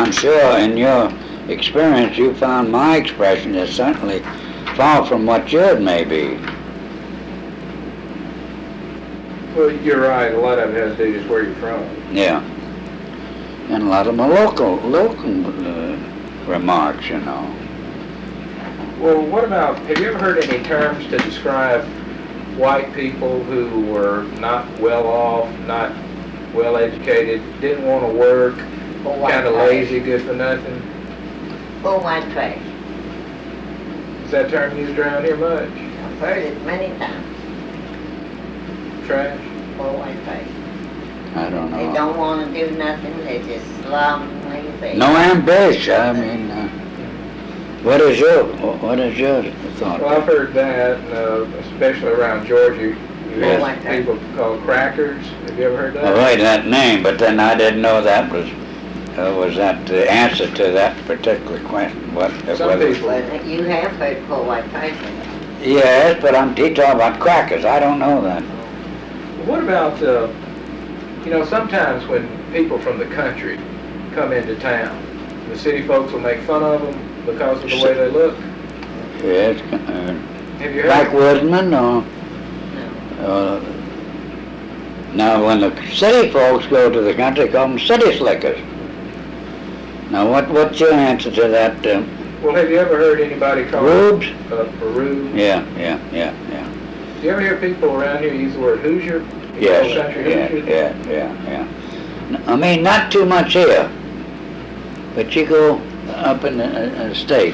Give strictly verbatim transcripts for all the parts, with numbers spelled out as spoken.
I'm sure in your experience you found my expression is certainly far from what yours may be. Well, you're right. A lot of it has to do just where you're from. Yeah. And a lot of them are local, local uh, remarks, you know. Well, what about, have you ever heard any terms to describe white people who were not well off, not well educated, didn't want to work, kind of lazy, good for nothing? Poor white trash. Is that term used around here much? I've heard it many times. Trash? Poor white trash. I don't know. They don't want to do nothing, they just slovenly. They No ambition, I mean, uh, what is your, what is your thought? Well, I've heard that, uh, especially around Georgia. You Yes. have people called crackers. Have you ever heard that? I heard that name, but then I didn't know that was, uh, was that the answer to that particular question. What, Some whether- people- But you have heard poor white trash. Yes, but I'm he talking about crackers. I don't know that. What about, uh, you know, sometimes when people from the country come into town, the city folks will make fun of them because of the way they look. Yes, uh, Have you heard? backwoodsmen or, uh, now when the city folks go to the country, they call them city slickers. Now what, what's your answer to that, uh, Well, have you ever heard anybody call rubes? it uh, a rube? Yeah, yeah, yeah, yeah. Do you ever hear people around here use the word Hoosier? In Yes, the country, yeah, Hoosier? yeah, yeah, yeah. N- I mean, not too much here, but you go up in the uh, uh, state.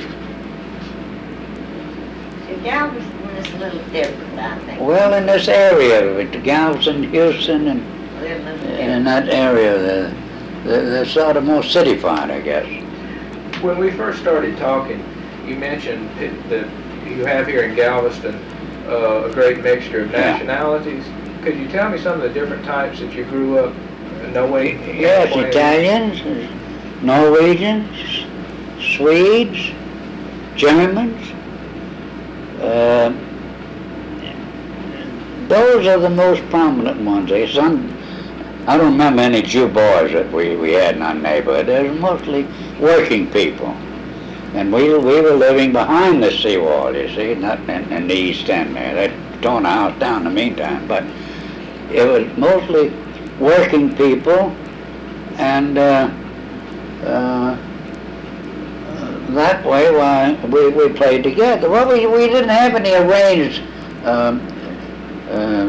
See, Galveston is a little different, I think. Well, in this area, with Galveston, Houston, and We're a little in different. that area, they're, they're they're sort of more cityfied, I guess. When we first started talking, you mentioned it- that you have here in Galveston uh, a great mixture of Yeah. nationalities. Could you tell me some of the different types that you grew up uh, knowing? Yes, Italians, Norwegians, Swedes, Germans. Uh, those are the most prominent ones. There's some, I don't remember any Jew boys that we, we had in our neighborhood. They were mostly working people. And we, we were living behind the seawall, you see, not in, in the east end there. They'd torn the house down in the meantime. But it was mostly working people, and uh, uh, that way, why we, we played together. Well, we, we didn't have any arranged um, uh,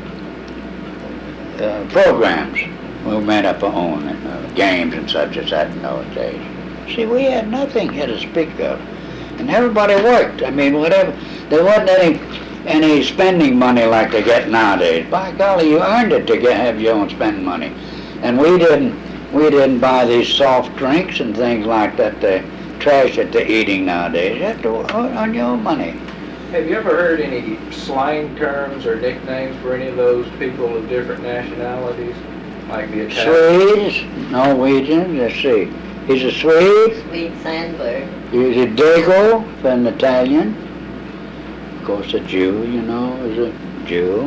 uh, programs. We made up our own uh, games and such as that in those days. See, we had nothing here to speak of, and everybody worked. I mean, whatever. There wasn't any any spending money like they get nowadays. By golly, you earned it to get, have your own spending money, and we didn't. We didn't buy these soft drinks and things like that. The trash that they're eating nowadays. You have to earn your own money. Have you ever heard any slang terms or nicknames for any of those people of different nationalities, like the Italians? Swedes, Norwegians. Let's see. He's a Swede. Sweet Sandberg. He's a Dago, an Italian. Of course, a Jew, you know, is a Jew.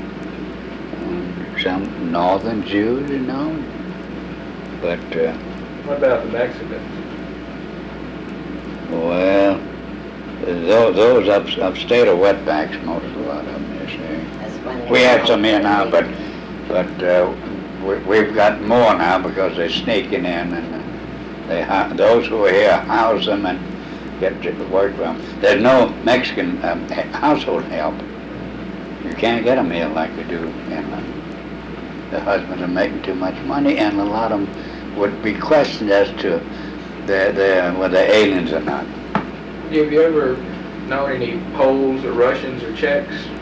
And some northern Jews, you know. But, uh, What about the Mexicans? well, those, those up, upstate are wetbacks, most of a lot of them, you see. That's when We they have were some here now, but, Canadian. but uh, we, we've got more now because they're sneaking in, and uh, they hou- those who are here house them and get to work for them. There's no Mexican um, h- household help. You can't get them here like they do in uh, the husbands are making too much money, and a lot of them would be questioned as to their, their, whether they're aliens or not. Have you ever known any Poles or Russians or Czechs